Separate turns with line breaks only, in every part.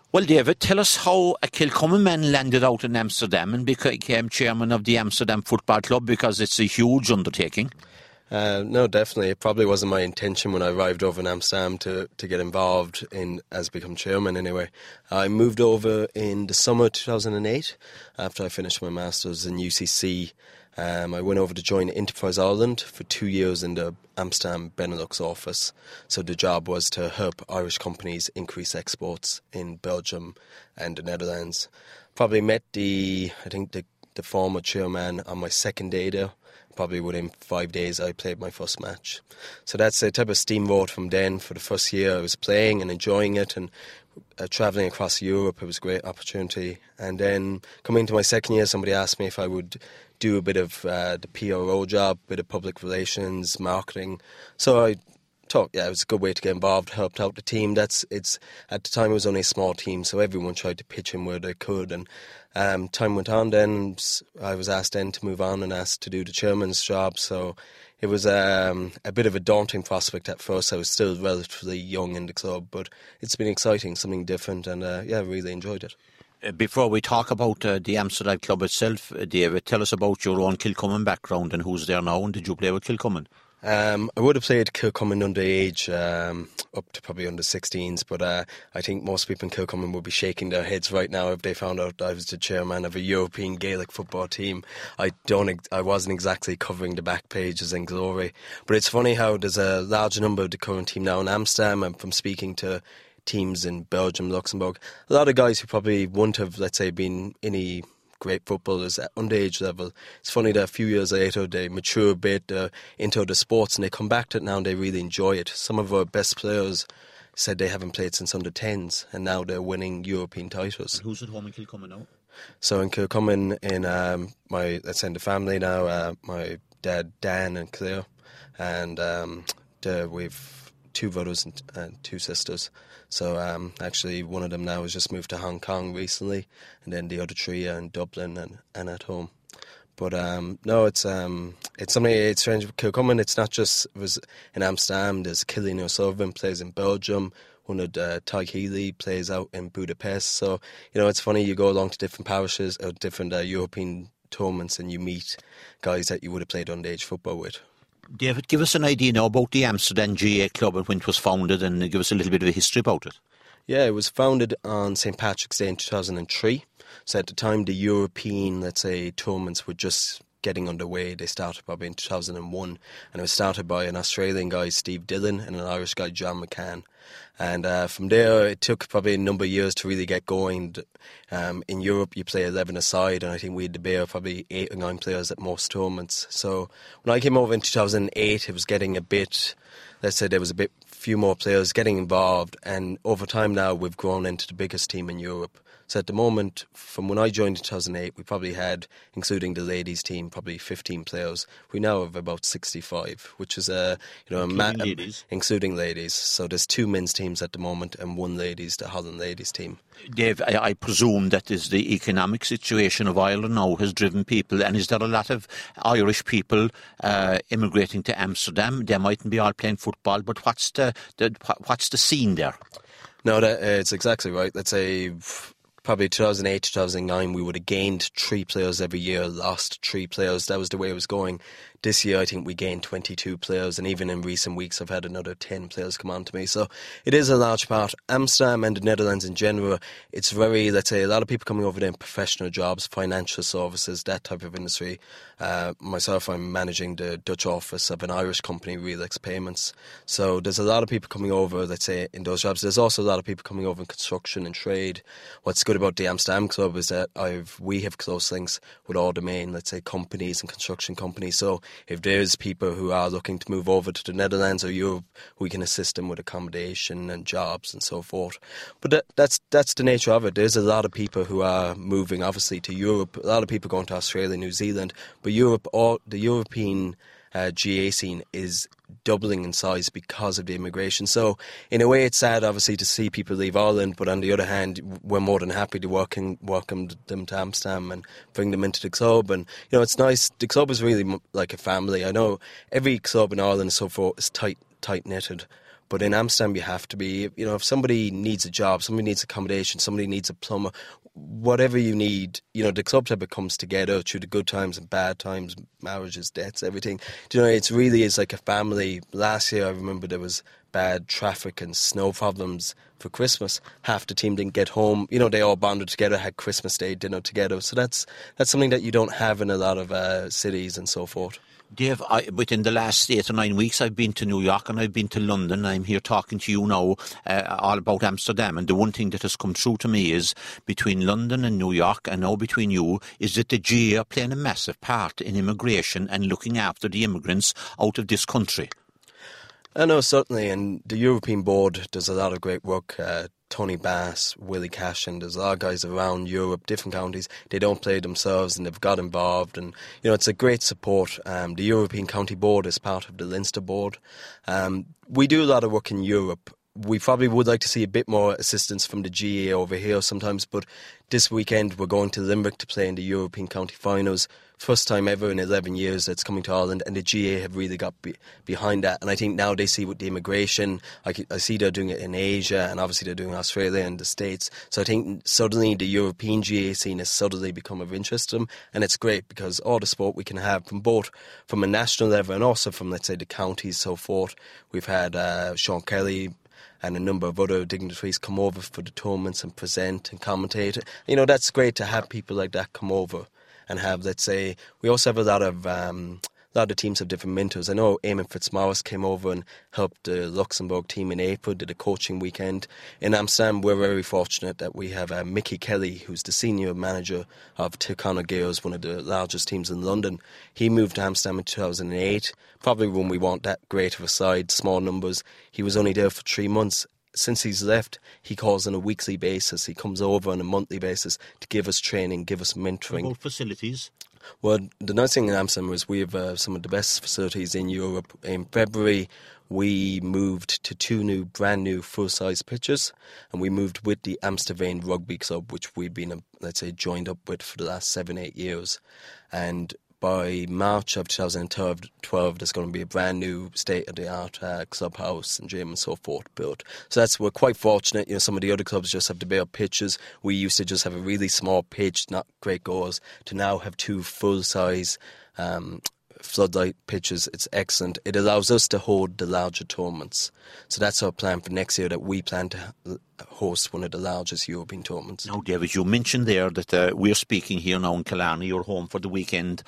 Well, David, tell us how a Kilcommon man landed out in Amsterdam and became chairman of the Amsterdam Football Club, because it's a huge undertaking.
No, definitely. It probably wasn't my intention when I arrived over in Amsterdam to get involved in as become chairman anyway. I moved over in the summer 2008 after I finished my Masters in UCC. I went over to join Enterprise Ireland for 2 years in the Amsterdam Benelux office. So the job was to help Irish companies increase exports in Belgium and the Netherlands. Probably met the former chairman on my second day there. Probably within 5 days I played my first match. So that's a type of steamroll from then. For the first year I was playing and enjoying it, and travelling across Europe, it was a great opportunity. And then coming into my second year, somebody asked me if I would do a bit of the PRO job, a bit of public relations, marketing. So I thought, it was a good way to get involved, helped out the team. At the time it was only a small team, so everyone tried to pitch in where they could. And time went on then, I was asked then to move on and asked to do the chairman's job. So it was a bit of a daunting prospect at first. I was still relatively young in the club, but it's been exciting, something different, and I really enjoyed it.
Before we talk about the Amsterdam club itself, David, tell us about your own Kilcommon background and who's there now, and did you play with Kilcommon?
I would have played Kilcommon underage, up to probably under 16s, but I think most people in Kilcommon would be shaking their heads right now if they found out I was the chairman of a European Gaelic football team. I wasn't exactly covering the back pages in glory, but it's funny how there's a large number of the current team now in Amsterdam, and from speaking to teams in Belgium, Luxembourg, a lot of guys who probably wouldn't have, let's say, been any great footballers at underage level. It's funny that a few years later they mature a bit into the sports, and they come back to it now and they really enjoy it. Some of our best players said they haven't played since under 10s, and now they're winning European titles.
And who's at home in Kilcommon now?
So in Kilcommon, in let's say in the family now, my dad Dan and Claire, and we've 2 brothers and 2 sisters. So actually one of them now has just moved to Hong Kong recently, and then the other 3 are in Dublin and at home. But no, it's something. It's strange with Kilcommon. It's not just was in Amsterdam. There's Cillian O'Sullivan plays in Belgium. One of Tyke Healy plays out in Budapest. So it's funny. You go along to different parishes or different European tournaments, and you meet guys that you would have played underage football with.
David, give us an idea now about the Amsterdam GA Club and when it was founded, and give us a little bit of a history about it.
Yeah, it was founded on St. Patrick's Day in 2003. So at the time, the European, let's say, tournaments were just getting underway. They started probably in 2001, and it was started by an Australian guy, Steve Dillon, and an Irish guy, John McCann. And from there, it took probably a number of years to really get going. In Europe, you play 11 aside, and I think we had the bare probably 8 or 9 players at most tournaments. So when I came over in 2008, it was getting a bit, let's say there was few more players getting involved, and over time now we've grown into the biggest team in Europe. So at the moment, from when I joined in 2008, we probably had, including the ladies team, probably 15 players. We now have about 65, which is including ladies. So there's 2 men's teams at the moment and 1 ladies, the Holland ladies team.
Dave, I presume that is the economic situation of Ireland now has driven people, and is there a lot of Irish people immigrating to Amsterdam? They mightn't be all playing football, but what's the scene there?
No, it's exactly right. Let's say probably 2008, 2009, we would have gained 3 players every year, lost 3 players. That was the way it was going. This year, I think we gained 22 players, and even in recent weeks, I've had another 10 players come on to me. So it is a large part. Amsterdam and the Netherlands in general, it's very, let's say, a lot of people coming over there in professional jobs, financial services, that type of industry. Myself, I'm managing the Dutch office of an Irish company, Relax Payments. So there's a lot of people coming over, let's say, in those jobs. There's also a lot of people coming over in construction and trade. What's good about the Amsterdam Club is that we have close links with all the main, let's say, companies and construction companies. So if there's people who are looking to move over to the Netherlands or Europe, we can assist them with accommodation and jobs and so forth. But that's the nature of it. There's a lot of people who are moving, obviously, to Europe. A lot of people going to Australia, New Zealand. But Europe, the European GA scene is doubling in size because of the immigration. So in a way it's sad obviously to see people leave Ireland, but on the other hand we're more than happy to welcome them to Amsterdam and bring them into the club. And it's nice. The club is really like a family. I know every club in Ireland so far is tight knitted, But in Amsterdam, you have to be, if somebody needs a job, somebody needs accommodation, somebody needs a plumber, whatever you need, the club type comes together through the good times and bad times, marriages, deaths, everything. It really is like a family. Last year, I remember there was bad traffic and snow problems for Christmas. Half the team didn't get home. They all bonded together, had Christmas Day dinner together. So that's something that you don't have in a lot of cities and so forth.
Dave, within the last 8 or 9 weeks, I've been to New York and I've been to London. I'm here talking to you now all about Amsterdam. And the one thing that has come through to me is between London and New York, and now between you, is that the GAA are playing a massive part in immigration and looking after the immigrants out of this country.
I know, certainly. And the European Board does a lot of great work. Tony Bass, Willie Cashin, there's a lot of guys around Europe, different counties. They don't play themselves and they've got involved. And, it's a great support. The European County Board is part of the Leinster Board. We do a lot of work in Europe. We probably would like to see a bit more assistance from the GAA over here sometimes, but this weekend we're going to Limerick to play in the European County Finals. First time ever in 11 years that's coming to Ireland, and the GAA have really got behind that. And I think now they see with the immigration, I see they're doing it in Asia, and obviously they're doing Australia and the States. So I think suddenly the European GAA scene has suddenly become of interest to them, and it's great because all the sport we can have from a national level and also from, let's say, the counties, so forth. We've had Sean Kelly and a number of other dignitaries come over for the tournaments and present and commentate. That's great to have people like that come over and have, let's say, we also have a lot of teams have different mentors. I know Eamon Fitzmaurice came over and helped the Luxembourg team in April, did a coaching weekend. In Amsterdam, we're very fortunate that we have Mickey Kelly, who's the senior manager of Tyrconnell Gales, one of the largest teams in London. He moved to Amsterdam in 2008, probably when we weren't that great of a side, small numbers. He was only there for 3 months. Since he's left, he calls on a weekly basis. He comes over on a monthly basis to give us training, give us mentoring.
About facilities?
Well, the nice thing in Amsterdam is we have some of the best facilities in Europe. In February, we moved to 2 brand new full-size pitches, and we moved with the Amstelveen Rugby Club, which we've been, let's say, joined up with for the last 7-8 years. And by March of 2012, there's going to be a brand new state-of-the-art clubhouse and gym and so forth built. So we're quite fortunate. Some of the other clubs just have the bigger pitches. We used to just have a really small pitch, not great goals, to now have 2 full-size floodlight pitches. It's excellent. It allows us to hold the larger tournaments. So that's our plan for next year, that we plan to host one of the largest European tournaments.
Now, David, you mentioned there that we're speaking here now in Killarney. You're home for the weekend.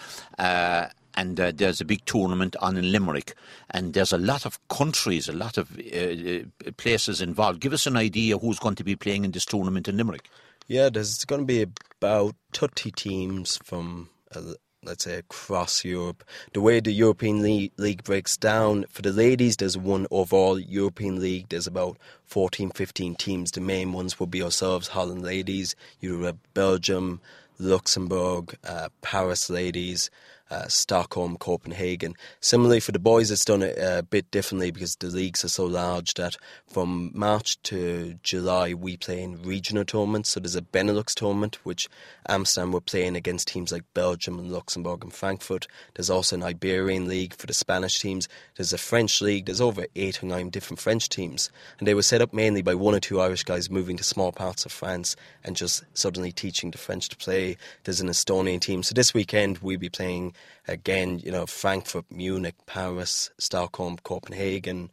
And there's a big tournament on in Limerick, and there's a lot of countries, a lot of places involved. Give us an idea who's going to be playing in this tournament in Limerick.
Yeah, there's going to be about 30 teams from let's say across Europe. The way the European League breaks down, for the ladies there's one overall European League. There's about 14-15 teams. The main ones will be ourselves, Holland ladies, Europe, Belgium, Luxembourg, Paris ladies, Stockholm, Copenhagen. Similarly for the boys, it's done a bit differently because the leagues are so large that from March to July we play in regional tournaments. So there's a Benelux tournament which Amsterdam were playing against teams like Belgium and Luxembourg and Frankfurt. There's also an Iberian league for the Spanish teams. There's a French league. There's over 8 or 9 different French teams, and they were set up mainly by 1 or 2 Irish guys moving to small parts of France and just suddenly teaching the French to play. There's an Estonian team. So this weekend we'll be playing again, Frankfurt, Munich, Paris, Stockholm, Copenhagen,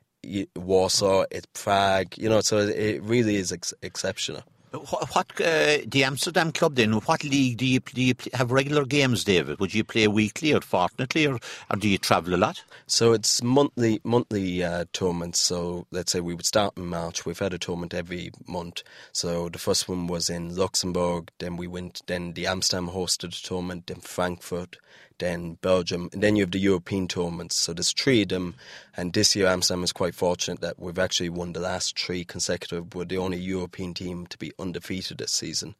Warsaw, it's Prague, so it really is exceptional.
What the Amsterdam club then? What league do you have regular games, David? Would you play weekly or fortnightly, or do you travel a lot?
So it's monthly tournaments. So let's say we would start in March. We've had a tournament every month. So the first one was in Luxembourg. Then the Amsterdam hosted a tournament. Then Frankfurt. Then Belgium, and then you have the European tournaments. So there's 3 of them, and this year Amsterdam is quite fortunate that we've actually won the last 3 consecutive. We're the only European team to be undefeated this season.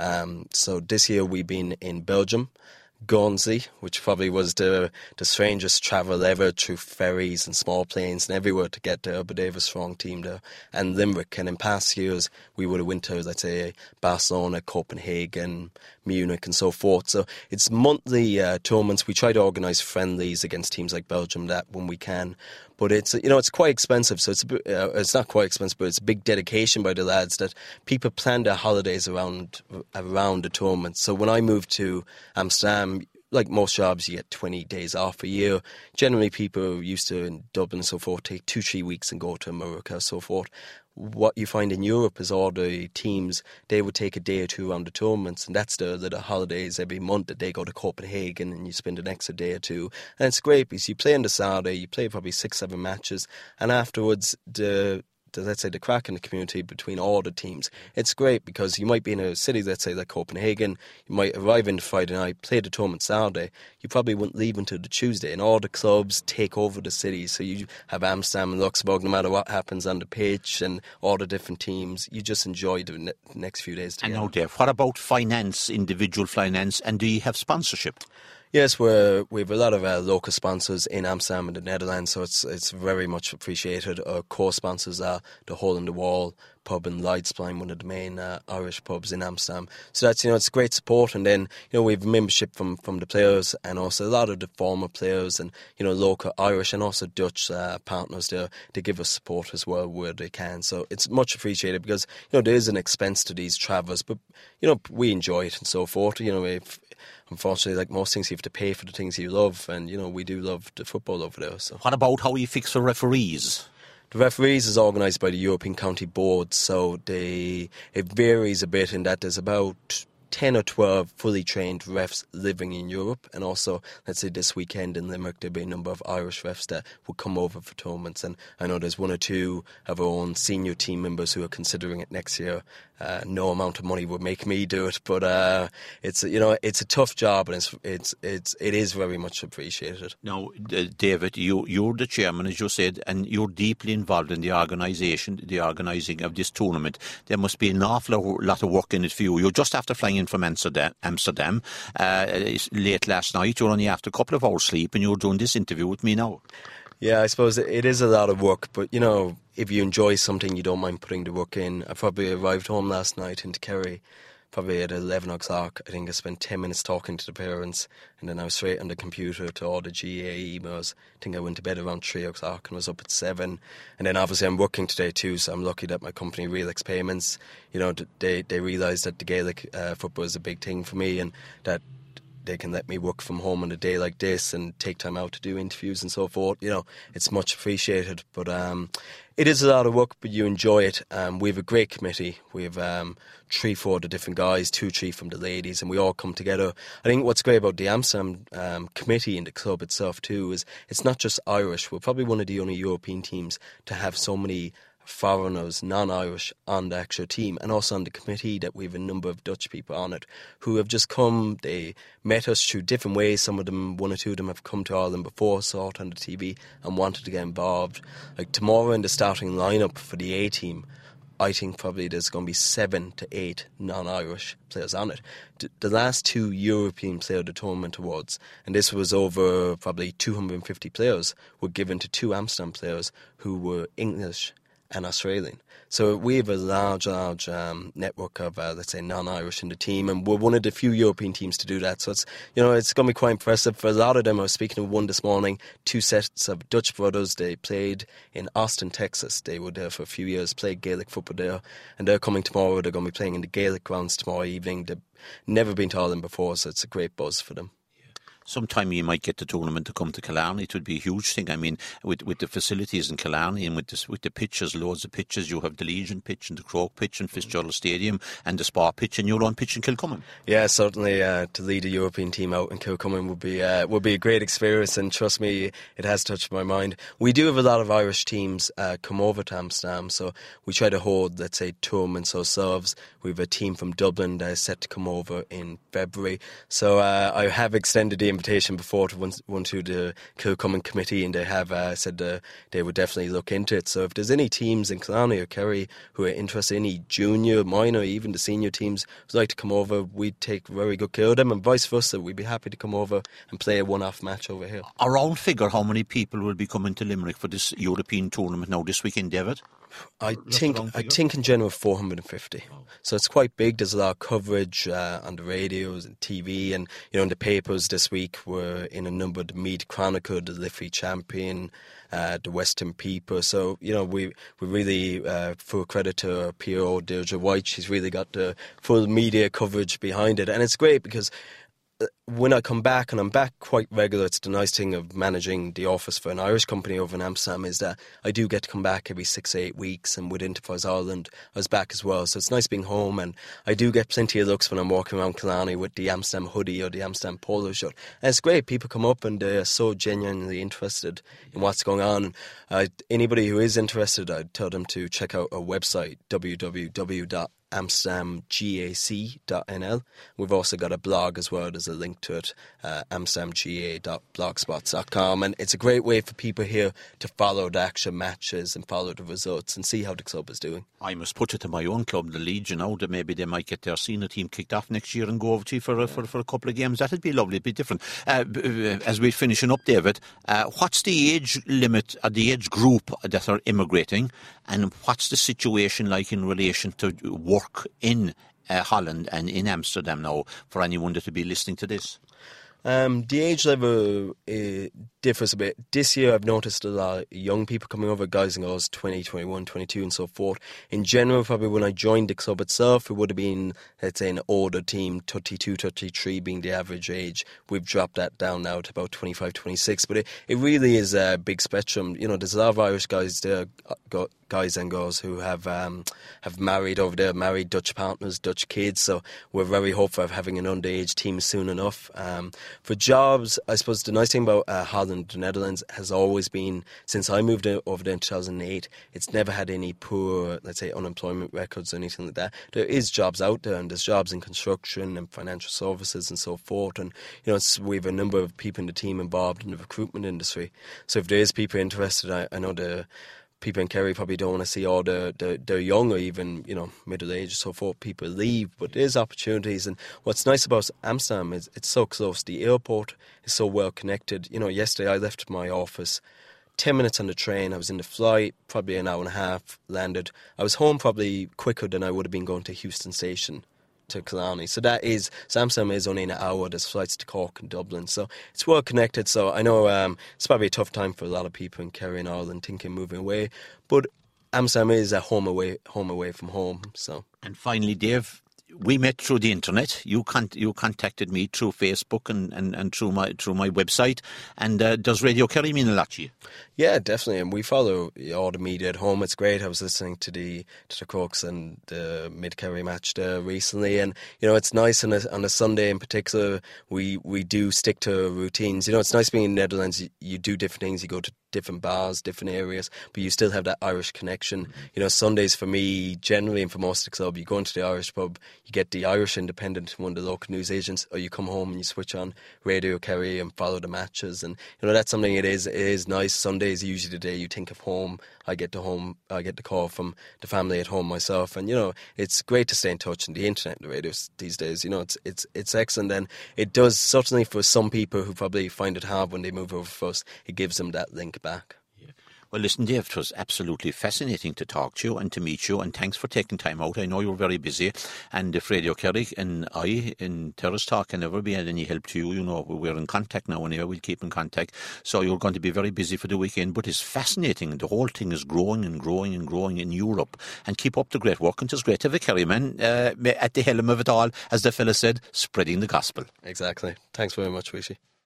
So this year we've been in Belgium, Guernsey, which probably was the strangest travel ever, through ferries and small planes and everywhere to get there, but they have a strong team there, and Limerick. And in past years we would have went to, let's say, Barcelona, Copenhagen, Munich and so forth. So it's monthly tournaments. We try to organise friendlies against teams like Belgium that when we can, But it's it's quite expensive. So it's not quite expensive, but it's a big dedication by the lads that people plan their holidays around the tournament. So when I moved to Amsterdam, like most jobs, you get 20 days off a year. Generally, people used to, in Dublin and so forth, take 2-3 weeks and go to America and so forth. What you find in Europe is all the teams, they would take a day or two around the tournaments, and that's the holidays every month that they go to Copenhagen and you spend an extra day or two. And it's great because you play on the Saturday, you play probably 6-7 matches, and afterwards let's say the crack in the community between all the teams. It's great because you might be in a city, let's say like Copenhagen, you might arrive in Friday night, play the tournament Saturday, you probably wouldn't leave until the Tuesday, and all the clubs take over the city. So you have Amsterdam and Luxembourg, no matter what happens on the pitch and all the different teams, you just enjoy the next few days together.
I know, Dave. What about finance, individual finance, and do you have sponsorship?
Yes, we have a lot of local sponsors in Amsterdam and the Netherlands, so it's very much appreciated. Our core sponsors are the Hole in the Wall pub in Leidsplein, one of the main Irish pubs in Amsterdam. So that's it's great support, and then we have membership from the players and also a lot of the former players and local Irish and also Dutch partners there. They give us support as well where they can. So it's much appreciated because there is an expense to these travellers, but we enjoy it and so forth. Unfortunately, like most things, you have to pay for the things you love, and we do love the football over there. So,
what about how you fix for referees?
The referees is organised by the European County Board, so it varies a bit in that there's about 10 or 12 fully trained refs living in Europe, and also, let's say this weekend in Limerick, there'll be a number of Irish refs that will come over for tournaments, and I know there's 1 or 2 of our own senior team members who are considering it next year. No amount of money would make me do it, but it's a tough job, and it is very much appreciated.
Now, David, you're the chairman, as you said, and you're deeply involved in the organising of this tournament. There must be an awful lot of work in it for you. You're just after flying in from Amsterdam late last night. You're only after a couple of hours sleep, and you're doing this interview with me now.
Yeah, I suppose it is a lot of work, but if you enjoy something, you don't mind putting the work in. I probably arrived home last night into Kerry, probably at 11 o'clock. I think I spent 10 minutes talking to the parents, and then I was straight on the computer to all the GA emails. I think I went to bed around 3 o'clock and was up at 7. And then obviously I'm working today too, so I'm lucky that my company, Relix Payments, they realised that the Gaelic football is a big thing for me, and that they can let me work from home on a day like this and take time out to do interviews and so forth. It's much appreciated, but it is a lot of work, but you enjoy it. We have a great committee. We have 3-4 of the different guys, 2-3 from the ladies, and we all come together. I think what's great about the Amsterdam committee and the club itself too is it's not just Irish. We're probably one of the only European teams to have so many foreigners, non-Irish, on the actual team, and also on the committee that we have a number of Dutch people on it who have just come. They met us through different ways. Some of them, 1 or 2 of them, have come to Ireland before, saw it on the TV and wanted to get involved. Like tomorrow in the starting lineup for the A team, I think probably there's going to be 7 to 8 non-Irish players on it. The last 2 European Player of the Tournament awards, and this was over probably 250 players, were given to 2 Amsterdam players who were English and Australian. So we have a large network of, let's say, non-Irish in the team, and we're one of the few European teams to do that. So it's it's going to be quite impressive. For a lot of them, I was speaking to one this morning, 2 sets of Dutch brothers. They played in Austin, Texas. They were there for a few years, played Gaelic football there, and they're coming tomorrow. They're going to be playing in the Gaelic grounds tomorrow evening. They've never been to Ireland before, so it's a great buzz for them.
Sometime you might get the tournament to come to Killarney. It would be a huge thing. I mean, with the facilities in Killarney and with the pitches, loads of pitches. You have the Legion pitch and the Croke pitch and Fitzgerald Stadium and the Spa pitch and your own pitch in Kilcummin.
Yeah, certainly to lead a European team out in Kilcummin would be a great experience, and trust me, it has touched my mind. We do have a lot of Irish teams come over to Amsterdam, so we try to hold, let's say, tournaments ourselves. We have a team from Dublin that is set to come over in February. So I have extended the invitation before to one to the Kilcummin committee, and they have said they would definitely look into it. So if there's any teams in Killarney or Kerry who are interested, any junior, minor, even the senior teams who'd like to come over, we'd take very good care of them, and vice versa. We'd be happy to come over and play a one-off match over here.
A round figure, how many people will be coming to Limerick for this European tournament now this weekend, David?
I think in general 450. Oh. So it's quite big. There's a lot of coverage on the radios and TV, and in the papers this week we're in a number of the Meath Chronicle, the Liffey Champion, the Western People. So we really full credit to our PO Deirdre White. She's really got the full media coverage behind it, and it's great because when I come back, and I'm back quite regular, it's the nice thing of managing the office for an Irish company over in Amsterdam is that I do get to come back every 6 to 8 weeks, and with Enterprise Ireland I was back as well, so it's nice being home, and I do get plenty of looks when I'm walking around Killarney with the Amsterdam hoodie or the Amsterdam polo shirt, and it's great. People come up and they're so genuinely interested in what's going on. Anybody who is interested, I'd tell them to check out our website, www.amsterdamgac.nl. We've also got a blog as well. There's a link to it, amsterdamga.blogspot.com, and it's a great way for people here to follow the actual matches and follow the results and see how the club is doing.
I must put it to my own club, the Leeds, that maybe they might get their senior team kicked off next year and go over to you for a couple of games. That'd be lovely. It'd be different. As we're finishing up, David, what's the age limit, the age group that are immigrating, and what's the situation like in relation to work in Holland and in Amsterdam now for anyone that will be listening to this?
The age level differs a bit. This year I've noticed a lot of young people coming over, guys and girls 20, 21, 22 and so forth. In general, probably when I joined the club itself, it would have been, let's say, an older team, 32, 33 being the average age. We've dropped that down now to about 25, 26, but it really is a big spectrum. There's a lot of Irish guys there, guys and girls who have married over there, married Dutch partners, Dutch kids, so we're very hopeful of having an underage team soon enough. For jobs, I suppose the nice thing about Holland, the Netherlands, has always been, since I moved over there in 2008, it's never had any poor, let's say, unemployment records or anything like that. There is jobs out there, and there's jobs in construction and financial services and so forth, and we have a number of people in the team involved in the recruitment industry. So if there is people interested, I know the people in Kerry probably don't want to see all the young or even middle age or so forth people leave, but there's opportunities. And what's nice about Amsterdam is it's so close. The airport is so well connected. Yesterday I left my office 10 minutes on the train. I was in the flight, probably an hour and a half, landed. I was home probably quicker than I would have been going to Houston Station to Killarney. So Amsterdam is only an hour. There's flights to Cork and Dublin, so it's well connected. So I know it's probably a tough time for a lot of people in Kerry and Ireland thinking moving away, but Amsterdam is a home away from home. So, and
finally, Dave, we met through the internet. You contacted me through Facebook and through my website. And does Radio Kerry mean a lot to you?
Yeah, definitely. And we follow all the media at home. It's great. I was listening to the Crooks and the Mid-Kerry match there recently, and it's nice on a Sunday in particular. We do stick to routines. It's nice being in the Netherlands. You do different things. You go to different bars, different areas, but you still have that Irish connection. Sundays for me, generally, and for most of the club, you go into the Irish pub, you get the Irish Independent, one of the local news agents, or you come home and you switch on Radio Kerry and follow the matches. And that's something. It is nice. Sundays are usually the day you think of home. I get the call from the family at home myself, and it's great to stay in touch. And the internet and the radio these days, it's excellent. And it does, certainly for some people who probably find it hard when they move over for us, it gives them that link back.
Well, listen, Dave, it was absolutely fascinating to talk to you and to meet you, and thanks for taking time out. I know you're very busy, and if Radio Kerry and I in Terrace Talk can ever be any help to you, we're in contact now anyway, we'll keep in contact. So you're going to be very busy for the weekend, but it's fascinating. The whole thing is growing and growing and growing in Europe, and keep up the great work, and it's great to have a Kerryman at the helm of it all, as the fella said, spreading the gospel.
Exactly. Thanks very much, Wishy.